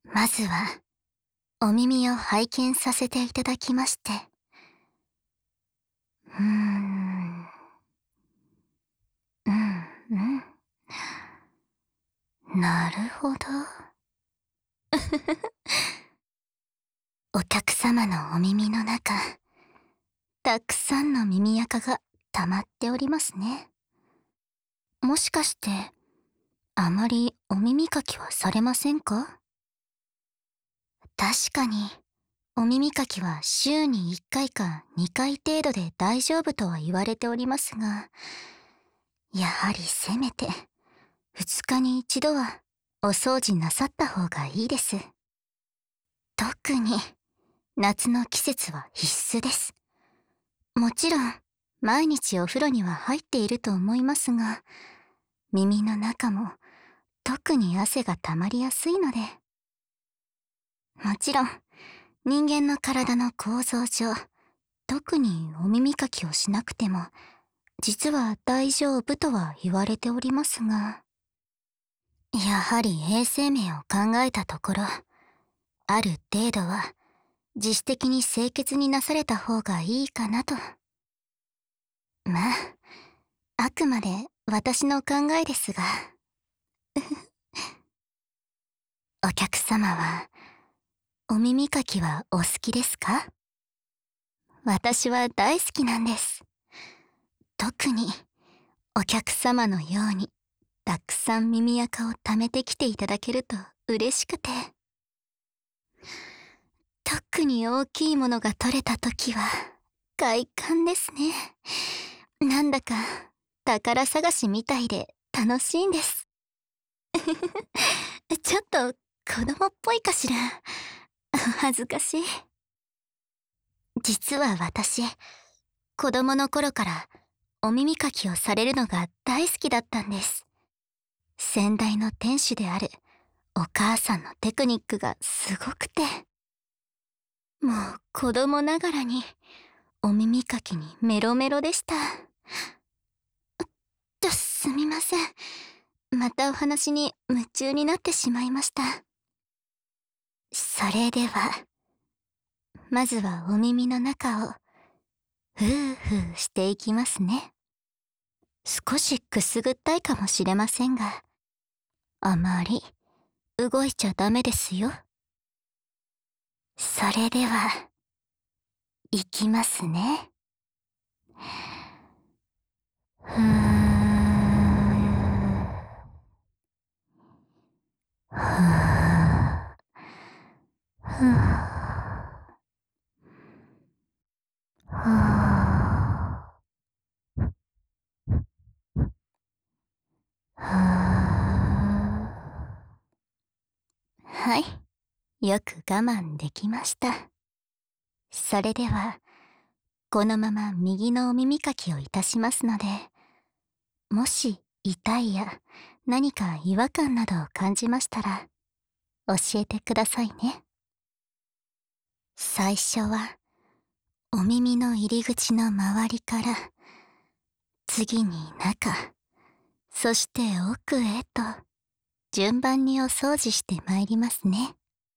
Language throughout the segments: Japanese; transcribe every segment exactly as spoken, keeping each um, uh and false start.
まずは、お耳を拝見させていただきまして。うーん。うん、うん。なるほど。お客様のお耳の中、たくさんの耳垢が溜まっておりますね。もしかして、あまりお耳かきはされませんか？確かに、お耳かきは週にいっかいかにかい程度で大丈夫とは言われておりますが、やはりせめて、ふつかに一度はお掃除なさった方がいいです。特に、夏の季節は必須です。もちろん、毎日お風呂には入っていると思いますが、耳の中も特に汗が溜まりやすいので。もちろん、人間の体の構造上、特にお耳かきをしなくても、実は大丈夫とは言われておりますが、やはり衛生面を考えたところ、ある程度は自主的に清潔になされた方がいいかなと。まあ、あくまで私の考えですが。お客様は、お耳かきはお好きですか？私は大好きなんです。特に、お客様のように、たくさん耳垢を溜めてきていただけると嬉しくて。特に大きいものが取れた時は、快感ですね。なんだか、宝探しみたいで楽しいんです。ちょっと子供っぽいかしら。恥ずかしい。実は私、子供の頃からお耳かきをされるのが大好きだったんです。先代の店主であるお母さんのテクニックがすごくて。もう子供ながらにお耳かきにメロメロでした。と、すみません。またお話に夢中になってしまいました。それでは、まずはお耳の中をふーふーしていきますね。少しくすぐったいかもしれませんが、あまり動いちゃダメですよ。それでは、いきますね。ふーふーふーふーふーはい、よく我慢できました。それでは、このまま右のお耳かきをいたしますので、もし痛いや何か違和感などを感じましたら、教えてくださいね。最初は、お耳の入り口の周りから、次に中、そして奥へと、順番にお掃除してまいりますね。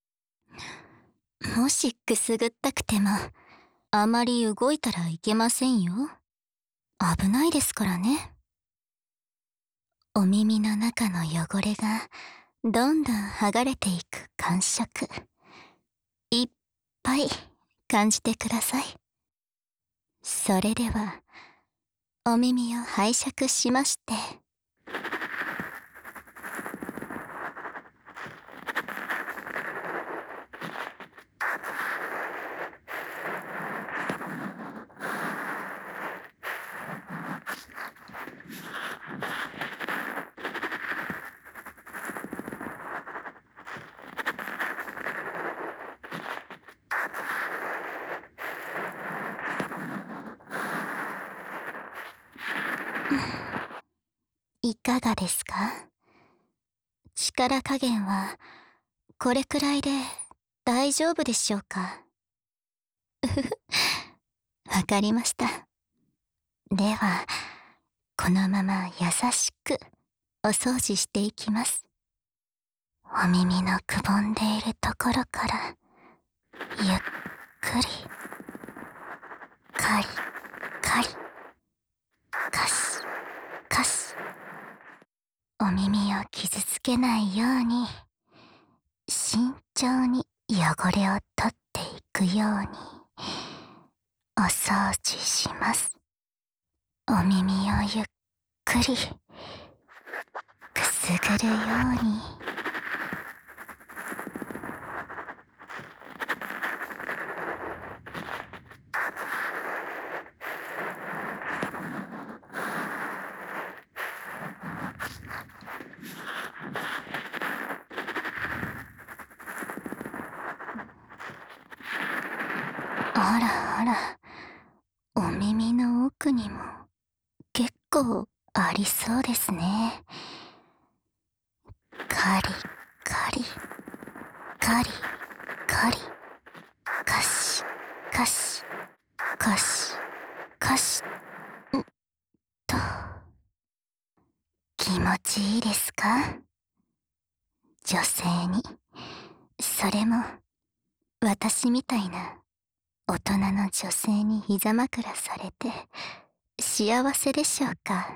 もしくすぐったくても、あまり動いたらいけませんよ。危ないですからね。お耳の中の汚れが、どんどん剥がれていく感触。いっぱい感じてください。それでは、お耳を拝借しまして。いかがですか？力加減は、これくらいで大丈夫でしょうか？うふふ、わかりました。では、このまま優しくお掃除していきます。 お耳のくぼんでいるところからゆっくりカリカリカシカシ、お耳を傷つけないように慎重に汚れを取っていくようにお掃除します。お耳をゆっくりくすぐるように。あらあら、お耳の奥にも結構ありそうですね。カリカリカリカリカシカシカシカシんと、気持ちいいですか？女性に、それも私みたいな大人の女性に膝枕されて幸せでしょうか？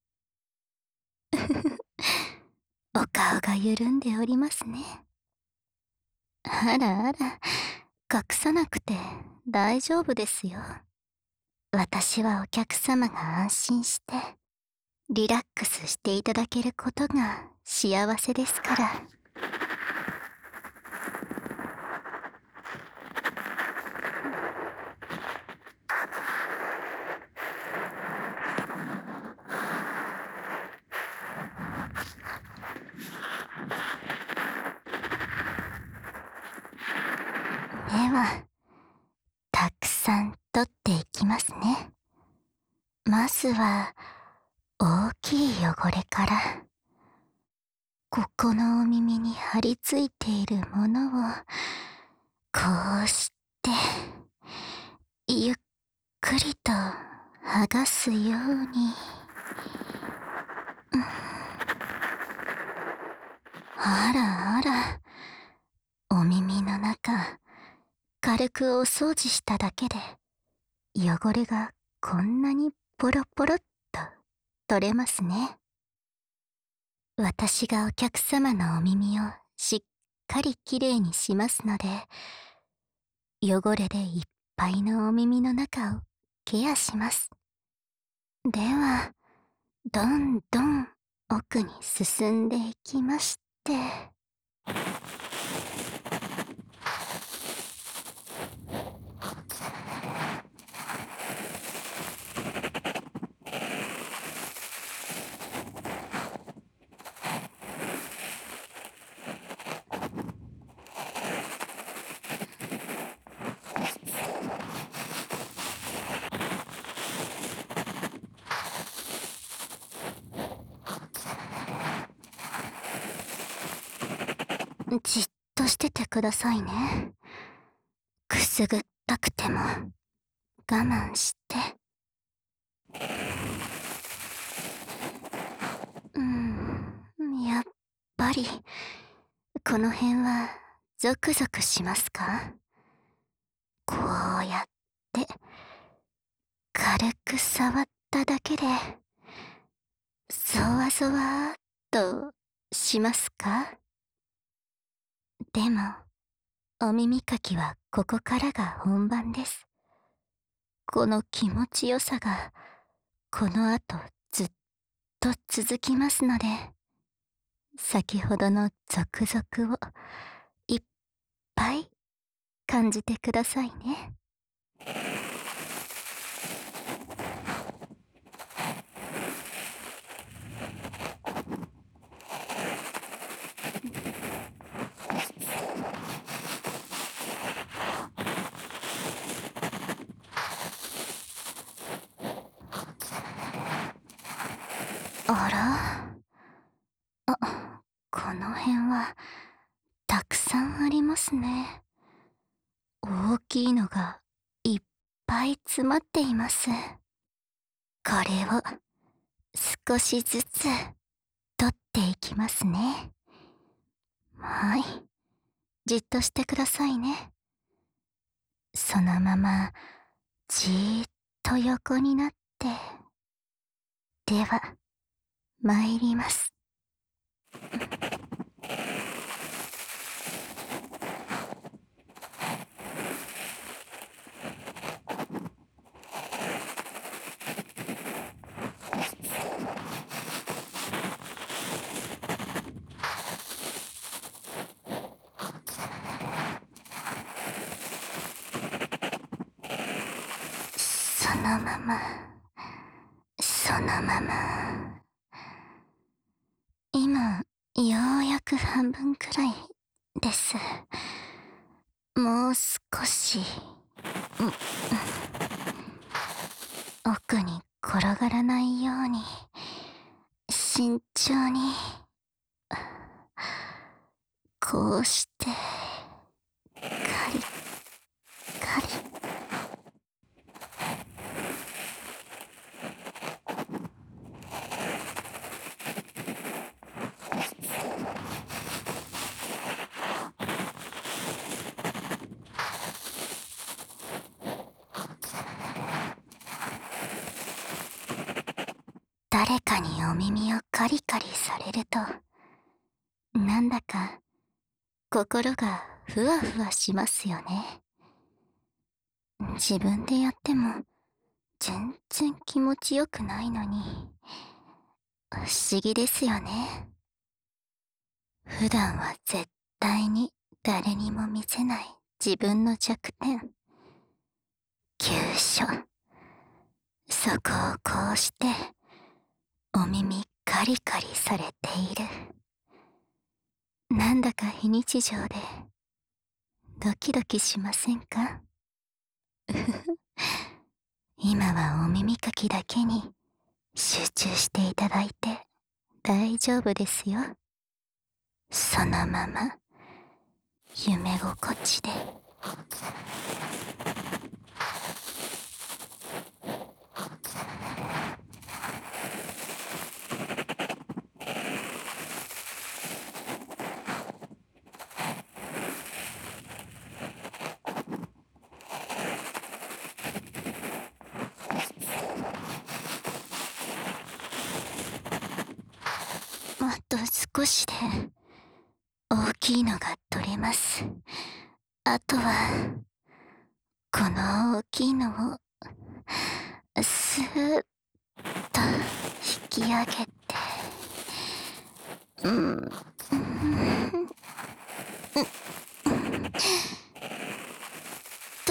お顔が緩んでおりますね。あらあら、隠さなくて大丈夫ですよ。私はお客様が安心してリラックスしていただけることが幸せですから。では、たくさん取っていきますね。まずは大きい汚れから。ここのお耳に張り付いているものをこうしてゆっくりと剥がすように。うん、あらあら、お耳の中軽くお掃除しただけで汚れがこんなにポロポロっと取れますね。私がお客様のお耳をしっかりきれいにしますので、汚れでいっぱいのお耳の中をケアします。では、どんどん奥に進んでいきまして、じっとしててくださいね。くすぐったくても我慢して。うーん、やっぱりこの辺はゾクゾクしますか？こうやって軽く触っただけでそわそわーっとしますか？でもお耳かきはここからが本番です。この気持ちよさがこの後ずっと続きますので、先ほどのゾクゾクをいっぱい感じてくださいね。あら？あ、この辺はたくさんありますね。大きいのがいっぱい詰まっています。これを少しずつ取っていきますね。 はい。じっとしてくださいね。そのまま、じーっと横になって。では、参ります。そのまま、そのまま。今、ようやく半分くらいです。もう少し、うん、奥に転がらないように、慎重に、こうして、カリカリ。誰かにお耳をカリカリされると、なんだか心がふわふわしますよね。自分でやっても全然気持ちよくないのに、不思議ですよね。普段は絶対に誰にも見せない自分の弱点。急所。そこをこうして、お耳カリカリされている。なんだか非日常で、ドキドキしませんか？うふふ。今はお耳かきだけに集中していただいて大丈夫ですよ。そのまま、夢心地で。あと少しで大きいのが取れます。あとはこの大きいのをスーッと引き上げて、うん、うん、うんと。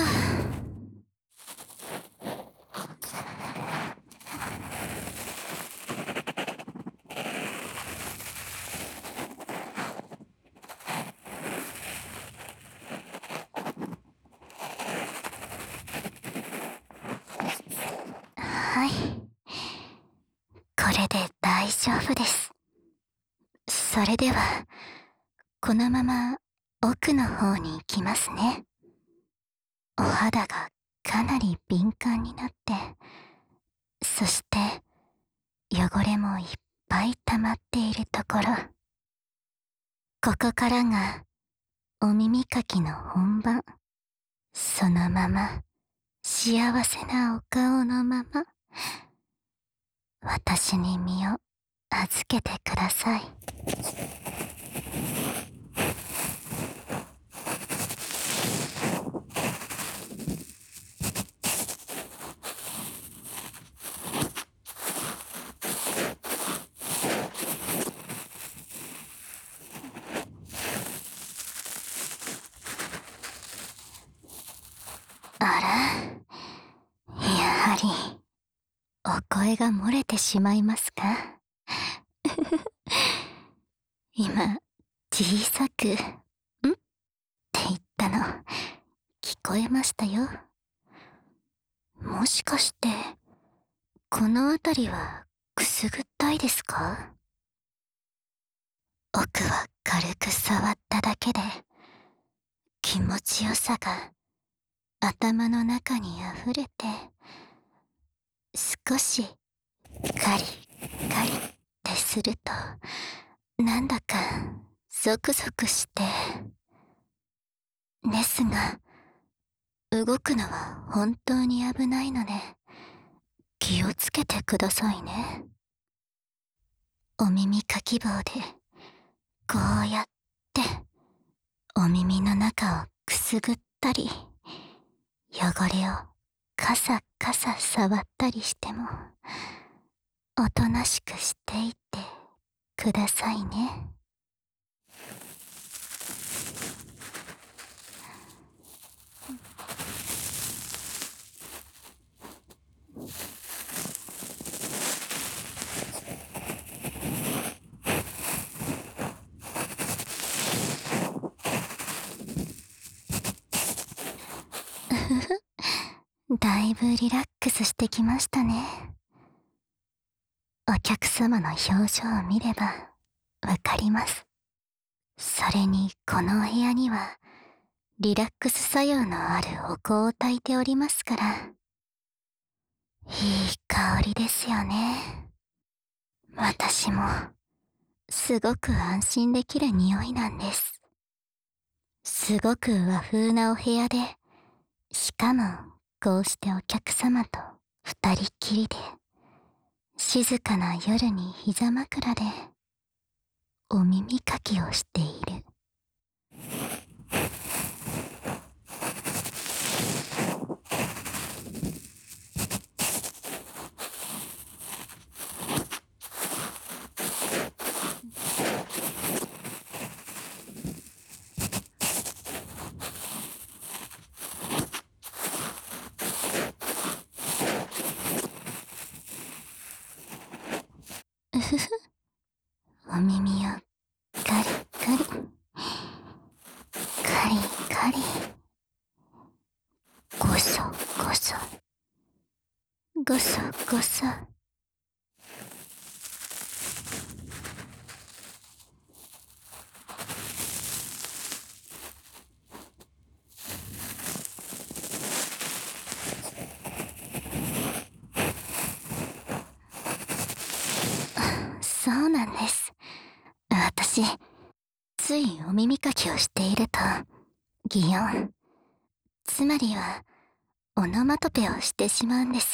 はい。これで大丈夫です。それでは、このまま奥の方に行きますね。お肌がかなり敏感になって、そして汚れもいっぱい溜まっているところ。ここからがお耳かきの本番。そのまま、幸せなお顔のまま、私に身を預けてください。あら、やはり、お声が漏れてしまいますか？今、小さく、んって言ったの、聞こえましたよ。もしかして、この辺りはくすぐったいですか？奥は軽く触っただけで、気持ちよさが頭の中にあふれて、少しカリカリってすると、なんだかゾクゾクして。ですが、動くのは本当に危ないので、気をつけてくださいね。お耳かき棒で、こうやって、お耳の中をくすぐったり、汚れをカサカサ触ったりしても、おとなしくしていってくださいね。だいぶリラックスしてきましたね。お客様の表情を見ればわかります。それにこのお部屋にはリラックス作用のあるお香を焚いておりますから、いい香りですよね。私もすごく安心できる匂いなんです。すごく和風なお部屋で、しかもこうしてお客様と二人っきりで、静かな夜に膝枕でお耳かきをしている。うふふ、お耳をカリカリ、カリカリ、ゴソゴソ、ゴソゴソ。そうなんです。私、ついお耳かきをしていると、擬音、つまりはオノマトペをしてしまうんです。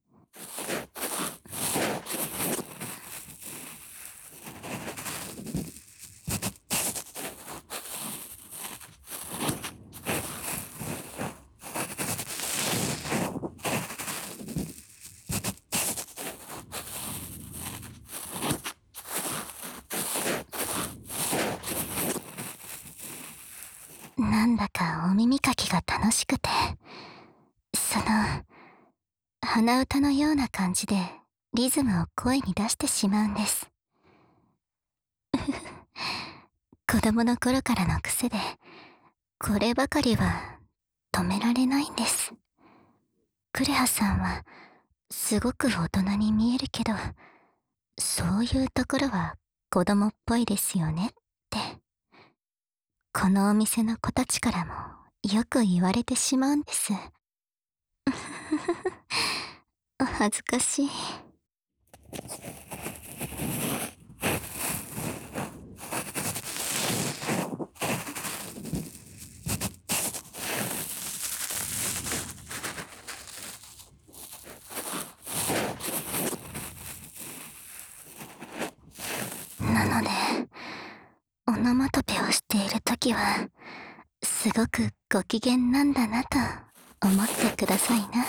なんだかお耳かきが楽しくて、その、鼻歌のような感じでリズムを声に出してしまうんです。子供の頃からの癖で、こればかりは止められないんです。クレハさんはすごく大人に見えるけど、そういうところは子供っぽいですよねって、このお店の子たちからもよく言われてしまうんです。お恥ずかしい。なので、オノマトペをしているときは、すごくご機嫌なんだなと思ってくださいな。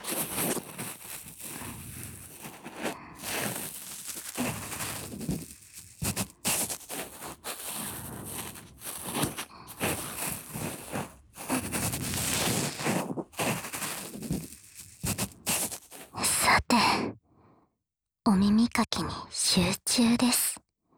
さて、お耳かきに集中です。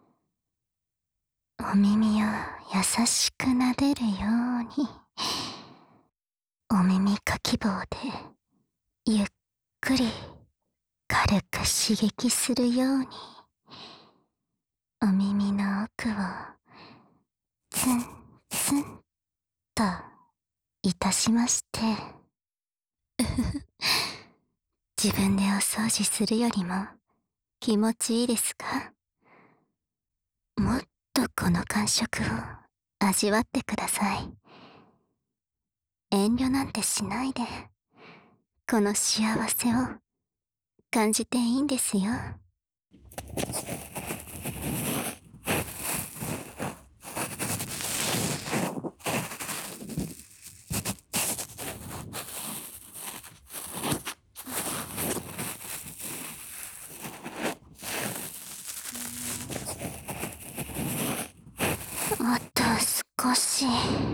お耳を優しく撫でるように、お耳かき棒でゆっくり軽く刺激するように、お耳の奥をツンツンといたしまして、自分でお掃除するよりも気持ちいいですか？もっとこの感触を味わってください。遠慮なんてしないで、この幸せを感じていいんですよ。あと少し。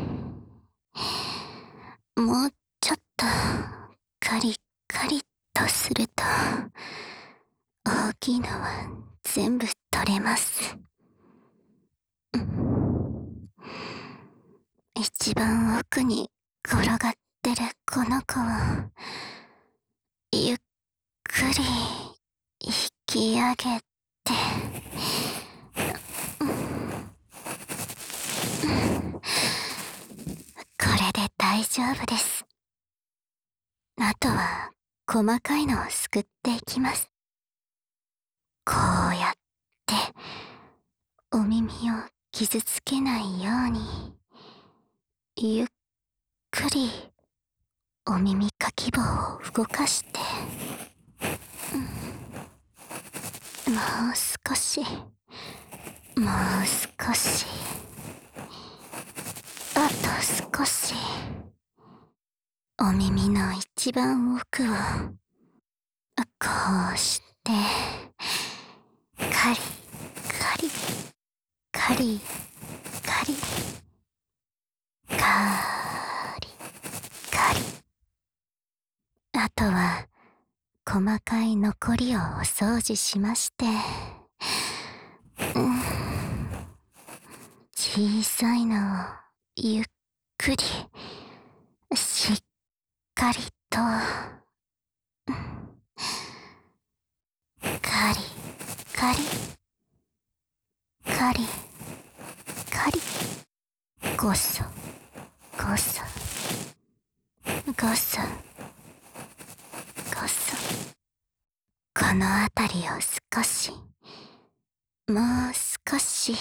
もうちょっとカリカリとすると、大きいのは全部取れます。一番奥に転がってるこの子を、ゆっくり引き上げて、これで大丈夫です。あとは細かいのをすくっていきます。こうやってお耳を傷つけないように、ゆっくりお耳かき棒を動かして、うん、もう少し、もう少し、あと少し。お耳の一番奥をこうしてカリカリカリカリカリカリ、あとは細かい残りをお掃除しまして、うん、小さいのをゆっくりしっかりと、カリカリカリカリ、ゴソゴソゴソゴソ、このあたりを少し、もう少し、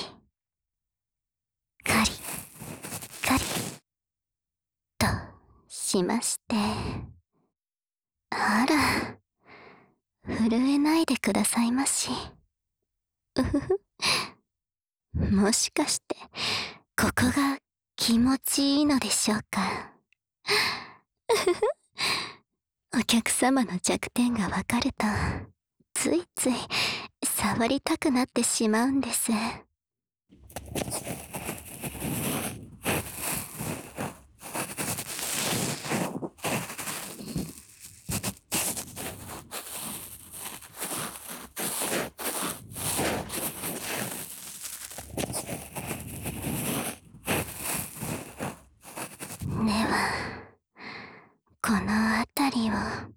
カリカリとしまして、あら、震えないでくださいまし。うふふ。もしかしてここが気持ちいいのでしょうか。お客様の弱点がわかると、ついつい触りたくなってしまうんです。では、このあたりを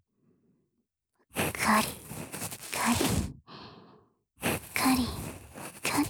カリカリカリカリ、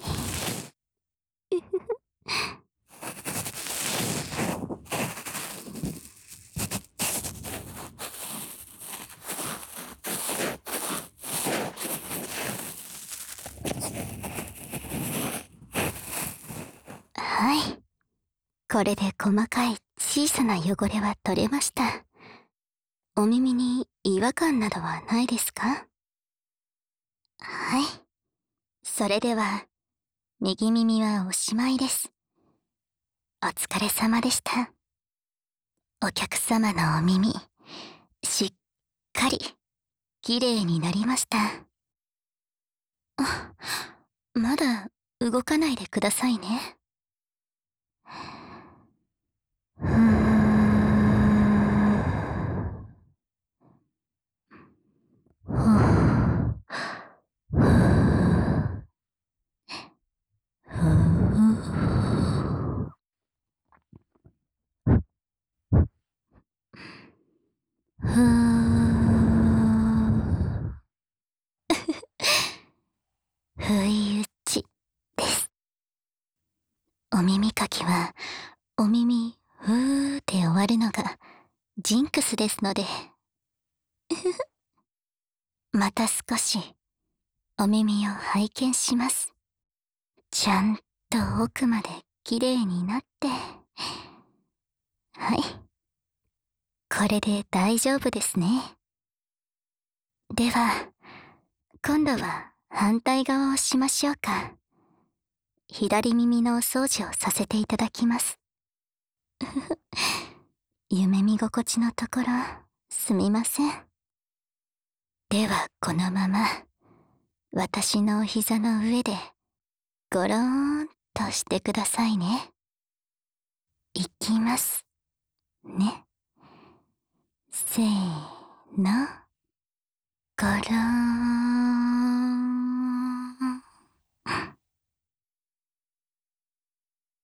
はい、これで細かい小さな汚れは取れました。お耳に違和感などはないですか？はい。それでは、右耳はおしまいです。お疲れ様でした。お客様のお耳、しっかり、きれいになりました。あ、まだ動かないでくださいね。ふーん。ふぅ。ふぅ。ふぅ。ふぅ。不意打ちです。お耳かきは、お耳ふーって終わるのがジンクスですので。また少しお耳を拝見します。ちゃんと奥まできれいになって。はい。これで大丈夫ですね。では、今度は反対側をしましょうか。左耳のお掃除をさせていただきます。夢見心地のところ、すみません。ではこのまま、私のお膝の上で、ゴローンとしてくださいね。いきます。ね。せーの。ゴローン。